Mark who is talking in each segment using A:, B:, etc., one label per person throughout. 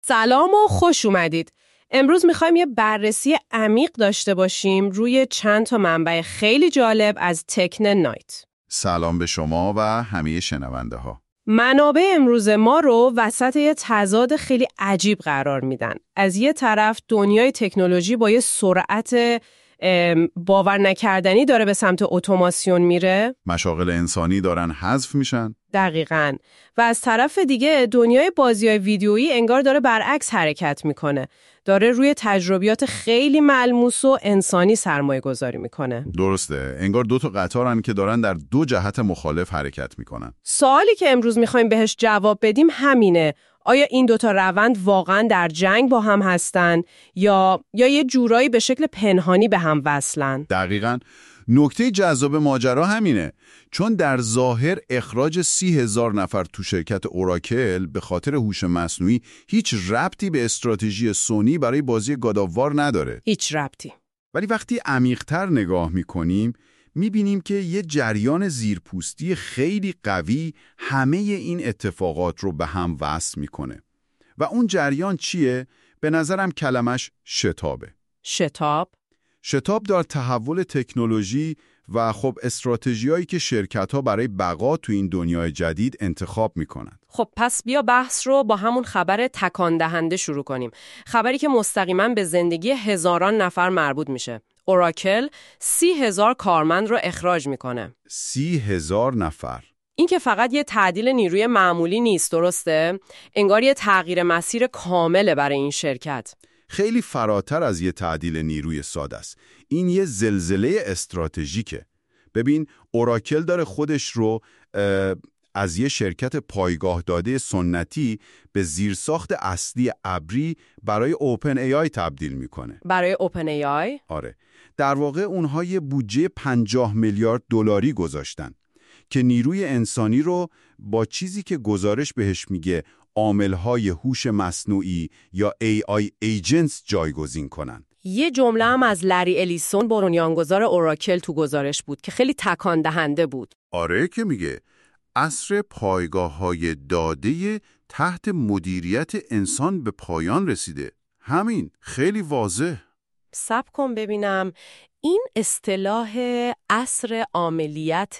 A: سلام و خوش اومدید. امروز میخوایم یه بررسی عمیق داشته باشیم روی چند تا منبع خیلی جالب از تکن نایت.
B: سلام به شما و همه شنونده ها.
A: منابع امروز ما رو وسط یه تضاد خیلی عجیب قرار میدن. از یه طرف دنیای تکنولوژی با یه سرعت باور نکردنی داره به سمت اتوماسیون میره.
B: مشاغل انسانی دارن حذف میشن.
A: دقیقاً. و از طرف دیگه دنیای بازی‌های ویدیویی انگار داره برعکس حرکت میکنه. داره روی تجربیات خیلی ملموس و انسانی سرمایه گذاری میکنه.
B: درسته. انگار دو تا قطارن که دارن در دو جهت مخالف حرکت میکنن.
A: سوالی که امروز میخوایم بهش جواب بدیم همینه. آیا این دوتا روند واقعاً در جنگ با هم هستن یا یه جورایی به شکل پنهانی به هم وصلن؟
B: دقیقاً. نکته جذاب ماجرا همینه، چون در ظاهر اخراج 30,000 نفر تو شرکت اوراکل به خاطر هوش مصنوعی هیچ ربطی به استراتژی سونی برای بازی گاد آف وار نداره.
A: هیچ ربطی.
B: ولی وقتی عمیق‌تر نگاه می‌کنیم می‌بینیم که یه جریان زیرپوستی خیلی قوی همه این اتفاقات رو به هم وصل می‌کنه. و اون جریان چیه؟ به نظرم کلمش شتابه. شتاب در تحول تکنولوژی و خب استراتژیایی که شرکت‌ها برای بقا تو این دنیای جدید انتخاب می‌کنن.
A: خب پس بیا بحث رو با همون خبر تکان دهنده شروع کنیم. خبری که مستقیما به زندگی هزاران نفر مربوط میشه. اوراکل 30,000 کارمند رو اخراج میکنه.
B: 30,000 نفر.
A: این که فقط یه تعدیل نیروی معمولی نیست، درسته؟ انگار یه تغییر مسیر کامله برای این شرکت.
B: خیلی فراتر از یه تعدیل نیروی ساده است. این یه زلزله استراتژیکه. ببین، اوراکل داره خودش رو از یه شرکت پایگاه داده سنتی به زیرساخت اصلی ابری برای اوپن ای آی تبدیل میکنه.
A: برای اوپن ای آی؟
B: آره. در واقع اونها یه بودجه 50 میلیارد دلاری گذاشتن که نیروی انسانی رو با چیزی که گزارش بهش میگه عامل‌های هوش مصنوعی یا AI agents جایگزین کنن.
A: یه جمله هم از لری الیسون بنیانگذار اوراکل تو گزارش بود که خیلی تکان دهنده بود.
B: آره، که میگه عصر پایگاه‌های داده تحت مدیریت انسان به پایان رسیده. همین، خیلی واضح.
A: صبر کن ببینم، این اصطلاح عصر عاملیت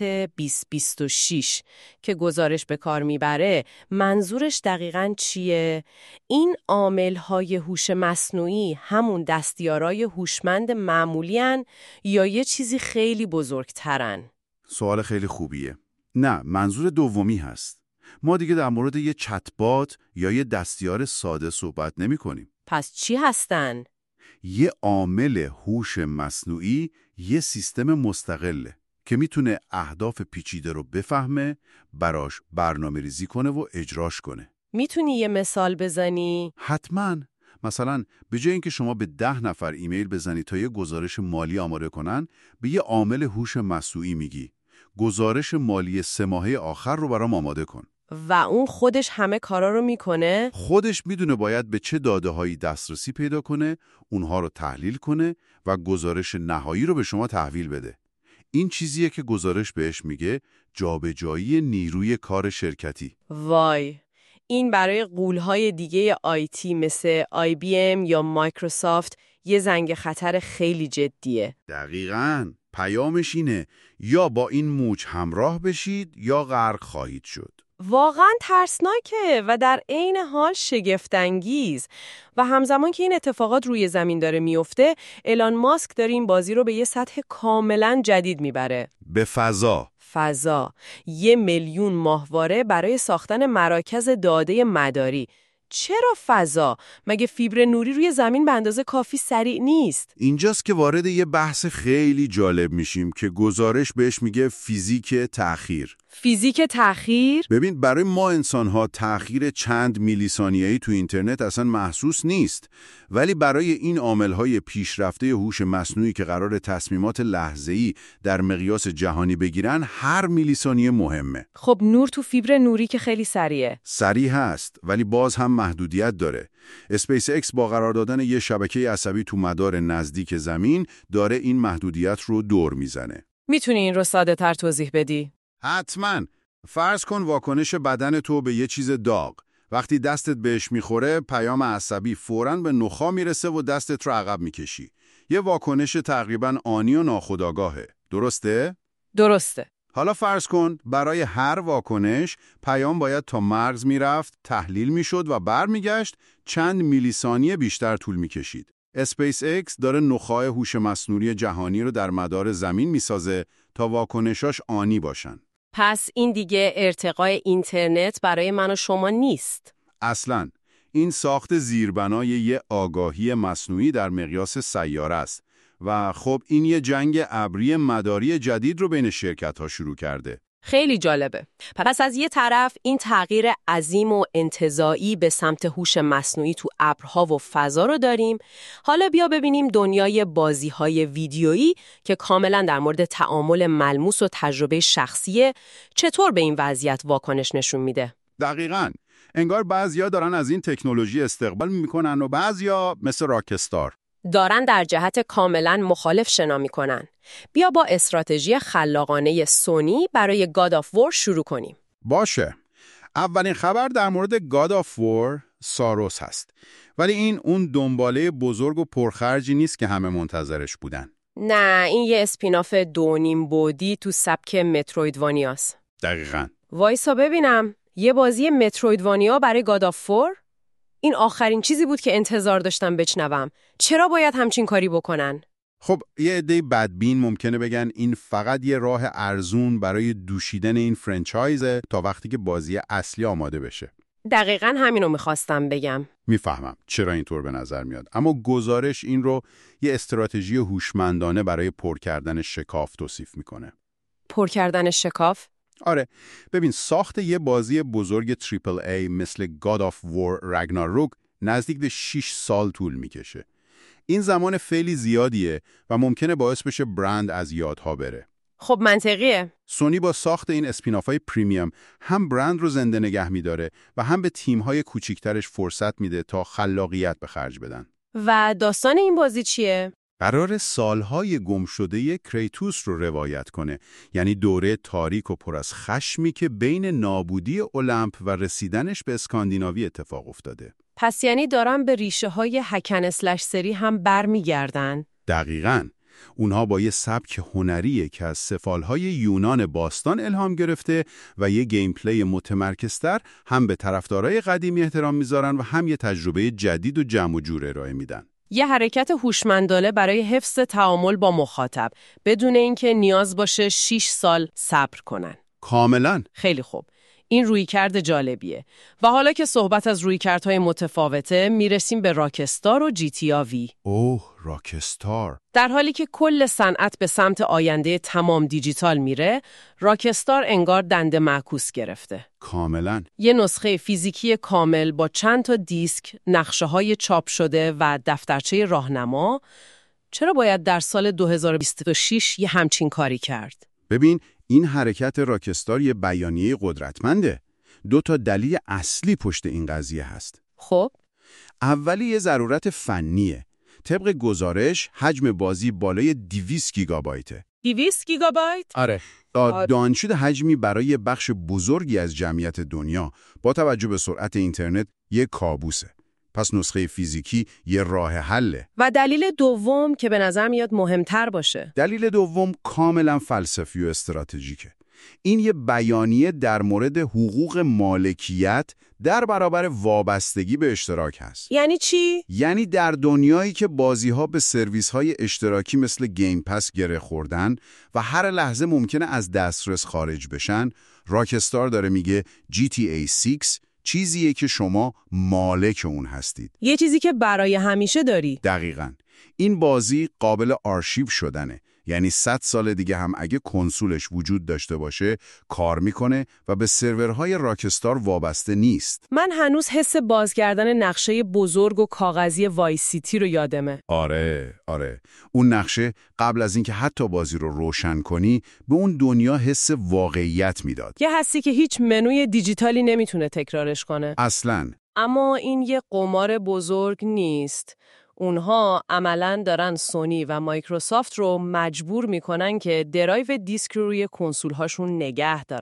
A: 2026 که گزارش به کار میبره منظورش دقیقاً چیه؟ این عامل‌های هوش مصنوعی همون دستیارای هوشمند معمولی‌ان یا یه چیزی خیلی بزرگترن؟
B: سوال خیلی خوبیه. نه، منظور دومی هست. ما دیگه در مورد یه چتبات یا یه دستیار ساده صحبت نمی کنیم.
A: پس چی هستن؟
B: یه عامل هوش مصنوعی یه سیستم مستقله که میتونه اهداف پیچیده رو بفهمه، براش برنامه ریزی کنه و اجراش کنه.
A: میتونی یه مثال بزنی؟
B: حتماً. مثلا به جای اینکه شما به 10 نفر ایمیل بزنی تا یه گزارش مالی آماده کنن، به یه عامل هوش مصنوعی میگی گزارش مالی 3 ماهه آخر رو برام آماده کن.
A: و اون خودش همه کارا رو میکنه؟
B: خودش میدونه باید به چه داده‌هایی دسترسی پیدا کنه، اونها رو تحلیل کنه و گزارش نهایی رو به شما تحویل بده. این چیزیه که گزارش بهش میگه جابجایی نیروی کار شرکتی.
A: وای، این برای غول‌های دیگه آیتی مثل IBM یا مایکروسافت یه زنگ خطر خیلی جدیه.
B: دقیقاً. پیامش اینه یا با این موج همراه بشید یا غرق خواهید شد.
A: واقعاً ترسناکه و در عین حال شگفت‌انگیز. و همزمان که این اتفاقات روی زمین داره میفته، ایلان ماسک داره این بازی رو به یه سطح کاملاً جدید میبره.
B: به فضا.
A: 1,000,000 ماهواره برای ساختن مراکز داده مداری. چرا فضا؟ مگه فیبر نوری روی زمین به اندازه کافی سریع نیست؟
B: اینجاست که وارد یه بحث خیلی جالب میشیم که گزارش بهش میگه فیزیک تأخیر.
A: فیزیک تأخیر؟
B: ببین، برای ما انسان‌ها تأخیر چند میلی ثانیه‌ای تو اینترنت اصلا محسوس نیست، ولی برای این عامل‌های پیشرفته هوش مصنوعی که قرار تصمیمات لحظه‌ای در مقیاس جهانی بگیرن، هر میلی ثانیه مهمه.
A: خب نور تو فیبر نوری که خیلی سریعه.
B: سریع هست، ولی باز هم محدودیت داره. اسپیس اکس با قرار دادن یه شبکه عصبی تو مدار نزدیک زمین داره این محدودیت رو دور میزنه.
A: میتونی این رو ساده تر توضیح بدی؟
B: حتما. فرض کن واکنش بدن تو به یه چیز داغ وقتی دستت بهش میخوره، پیام عصبی فوراً به نخاع میرسه و دستت رو عقب میکشی. یه واکنش تقریباً آنی و ناخودآگاهه. درسته؟
A: درسته.
B: حالا فرض کن برای هر واکنش پیام باید تا مغز میرفت، تحلیل میشد و برمیگشت، چند میلی ثانیه بیشتر طول میکشید. اسپیس ایکس داره نخاع هوش مصنوعی جهانی رو در مدار زمین میسازه تا واکنشاش آنی باشن.
A: پس این دیگه ارتقای اینترنت برای من و شما نیست.
B: اصلاً این ساخت زیربنای یه آگاهی مصنوعی در مقیاس سیاره است و خب این یه جنگ ابری مداری جدید رو بین شرکت‌ها شروع کرده.
A: خیلی جالبه. پس از یه طرف این تغییر عظیم و انتزاعی به سمت هوش مصنوعی تو ابرها و فضا رو داریم. حالا بیا ببینیم دنیای بازی‌های ویدیویی که کاملا در مورد تعامل ملموس و تجربه شخصیه چطور به این وضعیت واکنش نشون میده.
B: دقیقاً. انگار بعضیا دارن از این تکنولوژی استقبال میکنن و بعضیا مثل راکستار
A: دارن در جهت کاملا مخالف شنا میکنن. بیا با استراتژی خلاقانه سونی برای گاد آف وار شروع کنیم.
B: باشه. اولین خبر در مورد گاد آف وار ساروس هست. ولی این اون دنباله بزرگ و پرخرجی نیست که همه منتظرش بودن.
A: نه، این یه اسپیناف 2.5 بعدی تو سبک مترویدوانیاست.
B: دقیقاً.
A: وایسا ببینم. یه بازی مترویدوانیا برای گاد آف وار؟ این آخرین چیزی بود که انتظار داشتم بشنوم. چرا باید همچین کاری بکنن؟
B: خب یه عده بدبین ممکنه بگن این فقط یه راه ارزون برای دوشیدن این فرانچایزه تا وقتی که بازی اصلی آماده بشه.
A: دقیقاً همینو میخواستم بگم.
B: میفهمم چرا اینطور به نظر میاد، اما گزارش این رو یه استراتژی هوشمندانه برای پر کردن شکاف توصیف میکنه.
A: پر کردن شکاف؟
B: آره، ببین ساخت یه بازی بزرگ تریپل ای مثل God of War Ragnarok نزدیک به 6 سال طول میکشه. این زمان خیلی زیادیه و ممکنه باعث بشه برند از یادها بره.
A: خب منطقیه.
B: سونی با ساخت این اسپینافای پریمیوم هم برند رو زنده نگه میداره و هم به تیم‌های کوچیکترش فرصت میده تا خلاقیت به خرج بدن.
A: و داستان این بازی چیه؟
B: قرار سالهای گم شده کریتوس رو روایت کنه، یعنی دوره تاریک و پر از خشمی که بین نابودی المپ و رسیدنش به اسکاندیناوی اتفاق افتاده.
A: پس یعنی دارن به ریشه های هکن اسلش سری هم برمیگردن؟
B: دقیقاً. اونها با یه سبک هنریه که از سفالهای یونان باستان الهام گرفته و یه گیم پلی متمرکزتر هم به طرفدارای قدیمی احترام میذارن و هم یه تجربه جدید و جمع و جور ارائه میدن.
A: یه حرکت هوشمندانه برای حفظ تعامل با مخاطب بدون اینکه نیاز باشه 6 سال صبر کنن.
B: کاملاً.
A: خیلی خوب. این رویکرد جالبیه. و حالا که صحبت از رویکردهای متفاوته میرسیم به راکستار و GTA V.
B: اوه، راکستار.
A: در حالی که کل صنعت به سمت آینده تمام دیجیتال میره، راکستار انگار دنده معکوس گرفته.
B: کاملاً.
A: یه نسخه فیزیکی کامل با چند تا دیسک، نقشه‌های چاپ شده و دفترچه راهنما. چرا باید در سال 2026 یه همچین کاری کرد؟
B: ببین، این حرکت راکستار یه بیانیه قدرتمنده. 2 تا دلیل اصلی پشت این قضیه هست.
A: خب،
B: اولی یه ضرورت فنیه. طبق گزارش حجم بازی بالای 200 گیگابایته.
A: 200 گیگابایت؟
B: آره. دانشجو حجمی برای بخش بزرگی از جمعیت دنیا با توجه به سرعت اینترنت یک کابوسه. پس نسخه فیزیکی یه راه حله.
A: و دلیل دوم که به نظر میاد مهمتر باشه.
B: دلیل دوم کاملا فلسفی و استراتژیکه. این یه بیانیه در مورد حقوق مالکیت در برابر وابستگی به اشتراک هست.
A: یعنی چی؟
B: یعنی در دنیایی که بازی‌ها به سرویس‌های اشتراکی مثل گیم پس گره خوردن و هر لحظه ممکنه از دسترس خارج بشن، راکستار داره میگه GTA 6 چیزیه که شما مالک اون هستید.
A: یه چیزی که برای همیشه داری.
B: دقیقاً. این بازی قابل آرشیو شدنه. یعنی 100 سال دیگه هم اگه کنسولش وجود داشته باشه کار میکنه و به سرورهای راکستار وابسته نیست.
A: من هنوز حس باز کردن نقشه بزرگ و کاغذی وایس سیتی رو یادمه.
B: آره. اون نقشه قبل از اینکه حتی بازی رو روشن کنی به اون دنیا حس واقعیت میداد.
A: یه حسی که هیچ منوی دیجیتالی نمیتونه تکرارش کنه.
B: اصلاً.
A: اما این یه قمار بزرگ نیست. اونها عملاً دارن سونی و مایکروسافت رو مجبور میکنن که درایو دیسک رو روی کنسول‌هاشون نگه دارن.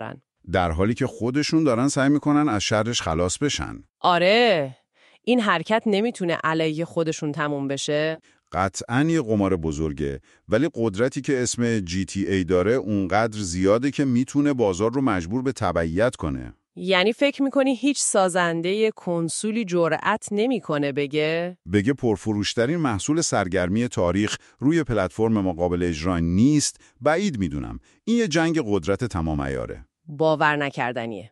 B: در حالی که خودشون دارن سعی میکنن از شرش خلاص بشن.
A: آره، این حرکت نمیتونه علیه خودشون تموم بشه؟
B: قطعاً یه قمار بزرگه، ولی قدرتی که اسم GTA داره اونقدر زیاده که میتونه بازار رو مجبور به تبعیت کنه.
A: یعنی فکر میکنی هیچ سازنده کنسولی جرأت نمیکنه بگه
B: پرفروشترین محصول سرگرمی تاریخ روی پلتفرم ما قابل اجرا نیست؟ بعید میدونم. این یه جنگ قدرت تمام عیاره.
A: باور نکردنیه.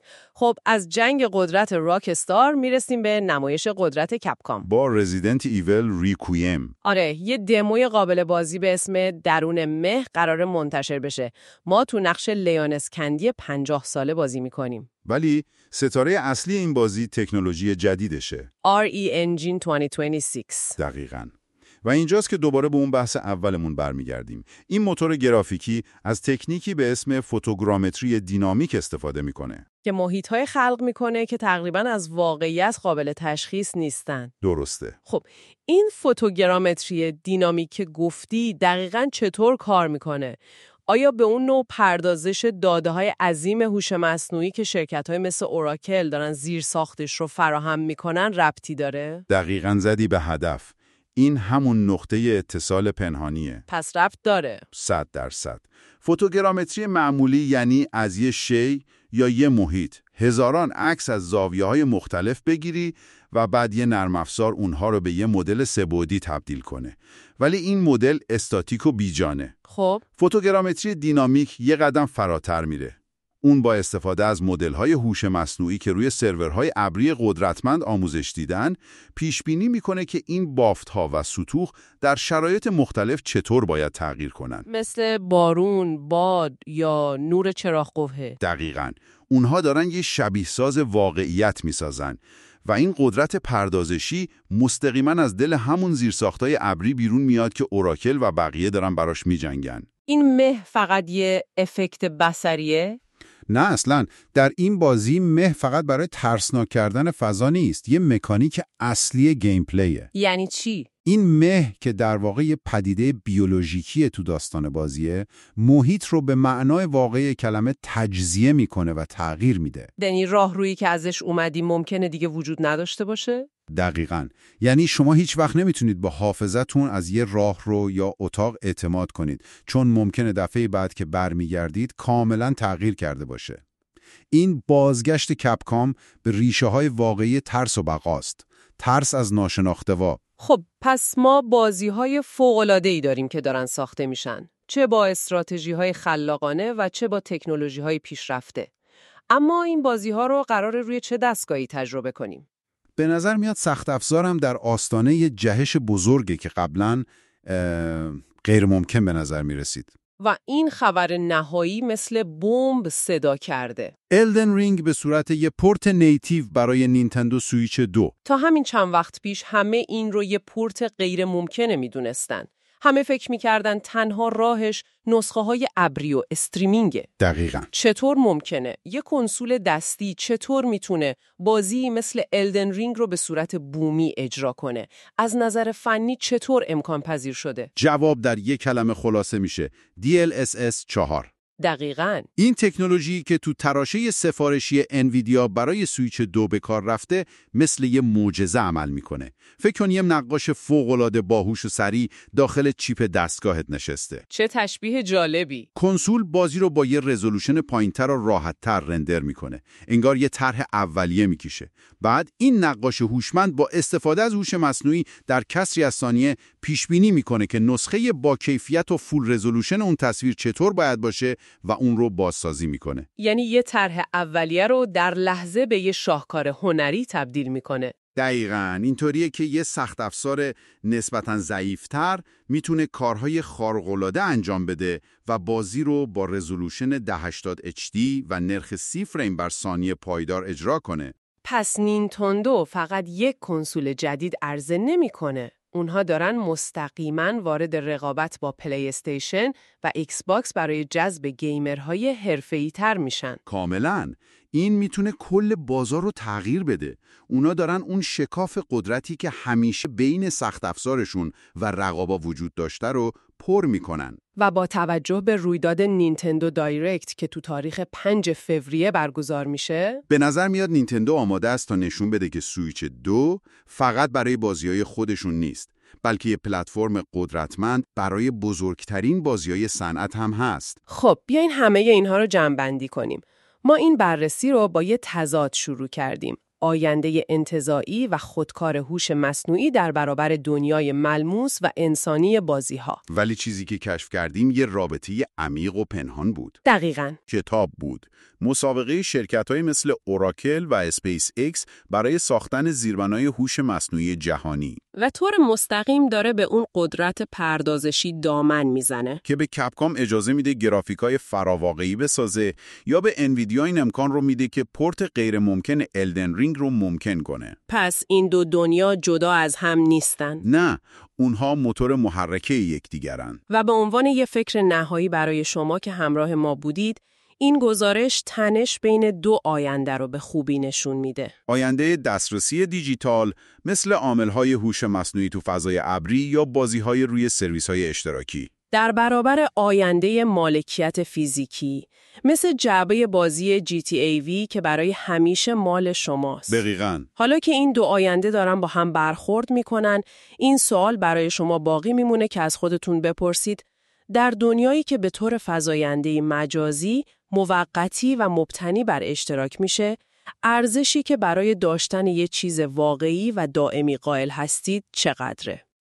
A: خب از جنگ قدرت راکستار میرسیم به نمایش قدرت کپکام
B: با رزیدنت ایول ریکویم.
A: آره، یه دموی قابل بازی به اسم درون مه قرار منتشر بشه. ما تو نقش لیون اسکندی 50 ساله بازی میکنیم.
B: ولی ستاره اصلی این بازی تکنولوژی جدیدشه.
A: RE Engine 2026.
B: دقیقاً. و اینجاست که دوباره به اون بحث اولمون برمیگردیم. این موتور گرافیکی از تکنیکی به اسم فوتوگرامتری دینامیک استفاده میکنه
A: که محیط‌های خلق میکنه که تقریباً از واقعیت قابل تشخیص نیستن.
B: درسته.
A: خب این فوتوگرامتری دینامیک که گفتی دقیقاً چطور کار میکنه؟ آیا به اون نوع پردازش داده‌های عظیم هوش مصنوعی که شرکت‌های مثل اوراکل دارن زیر ساختش رو فراهم میکنن ربطی داره؟
B: دقیقاً زدی به هدف. این همون نقطه اتصال پنهانیه.
A: پس ربط داره.
B: 100%. فوتوگرامتری معمولی یعنی از یه شی یا یه محیط هزاران عکس از زاویه‌های مختلف بگیری و بعد یه نرم افزار اونها رو به یه مدل سه‌بعدی تبدیل کنه. ولی این مدل استاتیک و بیجانه.
A: خب
B: فوتوگرامتری دینامیک یه قدم فراتر میره. اون با استفاده از مدل‌های هوش مصنوعی که روی سرورهای ابری قدرتمند آموزش دیدن، پیش بینی میکنه که این بافت‌ها و سطوح در شرایط مختلف چطور باید تغییر کنن.
A: مثل بارون، باد یا نور چراغ قوه.
B: دقیقاً. اونها دارن یه شبیه‌ساز واقعیت میسازن و این قدرت پردازشی مستقیما از دل همون زیرساختای ابری بیرون میاد که اوراکل و بقیه دارن براش میجنگن.
A: این مه فقط یه افکت بصریه؟
B: نه اصلاً. در این بازی مه فقط برای ترسناک کردن فضا نیست، یه مکانیک اصلی گیم پلیه.
A: یعنی چی؟
B: این مه که در واقع یه پدیده بیولوژیکی تو داستان بازیه، محیط رو به معنای واقعی کلمه تجزیه میکنه و تغییر میده.
A: یعنی راهرویی که ازش اومدی ممکنه دیگه وجود نداشته باشه؟
B: دقیقاً. یعنی شما هیچ وقت نمیتونید با حافظتون از یه راهرو یا اتاق اعتماد کنید، چون ممکنه دفعه بعد که برمیگردید کاملاً تغییر کرده باشه. این بازگشت کپکام به ریشه‌های واقعی ترس و بقاست. ترس از ناشناخته‌وا.
A: خب پس ما بازی‌های فوق‌العاده‌ای داریم که دارن ساخته میشن، چه با استراتژی‌های خلاقانه و چه با تکنولوژی‌های پیشرفته. اما این بازی‌ها رو قراره روی چه دستگاهی تجربه کنیم؟
B: به نظر میاد سخت افزار هم در آستانه یه جهش بزرگه که قبلاً غیر ممکن به نظر می رسید.
A: و این خبر نهایی مثل بمب صدا کرده.
B: Elden Ring به صورت یه پورت نیتیو برای نینتندو سویچ 2.
A: تا همین چند وقت پیش همه این رو یه پورت غیر ممکنه می دونستن. همه فکر می‌کردن تنها راهش نسخه‌های ابری و استریمینگه.
B: دقیقاً.
A: چطور ممکنه یه کنسول دستی چطور میتونه بازی مثل الدن رینگ رو به صورت بومی اجرا کنه؟ از نظر فنی چطور امکان پذیر شده؟
B: جواب در یک کلمه خلاصه میشه: DLSS 4.
A: دقیقاً.
B: این تکنولوژی که تو تراشه سفارشی انویدیا برای سویچ 2 به کار رفته مثل یه معجزه عمل میکنه. فکر کن یه نقاش فوق‌العاده باهوش و سریع داخل چیپ دستگاهت نشسته.
A: چه تشبیه جالبی.
B: کنسول بازی رو با یه رزولوشن پایین‌تر و راحت‌تر رندر میکنه. انگار یه طرح اولیه میکشه. بعد این نقاش هوشمند با استفاده از هوش مصنوعی در کسری از ثانیه پیش بینی میکنه که نسخه با کیفیت و فول رزولوشن اون تصویر چطور باید باشه و اون رو بازسازی میکنه.
A: یعنی یه طرح اولیه رو در لحظه به یه شاهکار هنری تبدیل میکنه.
B: دقیقاً. اینطوریه که یه سخت افزار نسبتاً ضعیف‌تر میتونه کارهای خارق‌العاده انجام بده و بازی رو با رزولوشن 1080 HD و نرخ 30 فریم بر ثانیه پایدار اجرا کنه.
A: پس نینتندو فقط یک کنسول جدید عرضه نمیکنه. اونها دارن مستقیما وارد رقابت با پلی استیشن و ایکس باکس برای جذب گیمرهای حرفه‌ای تر میشن.
B: کاملاً. این میتونه کل بازار رو تغییر بده. اونا دارن اون شکاف قدرتی که همیشه بین سخت افزارشون و رقابا وجود داشته رو پر میکنن.
A: و با توجه به رویداد نینتندو دایرکت که تو تاریخ 5 فوریه برگزار میشه،
B: به نظر میاد نینتندو آماده است تا نشون بده که سویچ 2 فقط برای بازی‌های خودشون نیست، بلکه یه پلتفرم قدرتمند برای بزرگترین بازی‌های صنعت هم هست.
A: خب بیاین همه اینها رو جمع‌بندی کنیم. ما این بررسی رو با یه تضاد شروع کردیم. آینده انتزاعی و خودکار هوش مصنوعی در برابر دنیای ملموس و انسانی بازی‌ها.
B: ولی چیزی که کشف کردیم یه رابطه عمیق و پنهان بود.
A: دقیقاً.
B: کتاب بود. مسابقه شرکت‌های مثل اوراکل و اسپیس ایکس برای ساختن زیربنای هوش مصنوعی جهانی.
A: و طور مستقیم داره به اون قدرت پردازشی دامن میزنه
B: که به کپکام اجازه میده گرافیکای فراواقعی بسازه یا به انویدیا این امکان رو میده که پورت غیر ممکن الدن رینگ رو ممکن کنه.
A: پس این دو دنیا جدا از هم نیستن؟
B: نه، اونها موتور محرکه یکدیگرن.
A: و به عنوان یه فکر نهایی برای شما که همراه ما بودید، این گزارش تنش بین دو آینده رو به خوبی نشون میده.
B: آینده دسترسی دیجیتال مثل عامل‌های هوش مصنوعی تو فضای ابری یا بازی‌های روی سرویس‌های اشتراکی.
A: در برابر آینده مالکیت فیزیکی مثل جعبه بازی GTA V که برای همیشه مال شماست.
B: دقیقاً.
A: حالا که این دو آینده دارن با هم برخورد میکنن، این سوال برای شما باقی میمونه که از خودتون بپرسید: در دنیایی که به طور فزاینده مجازی، موقتی و مبتنی بر اشتراک میشه، ارزشی که برای داشتن یه چیز واقعی و دائمی قائل هستید چقدره؟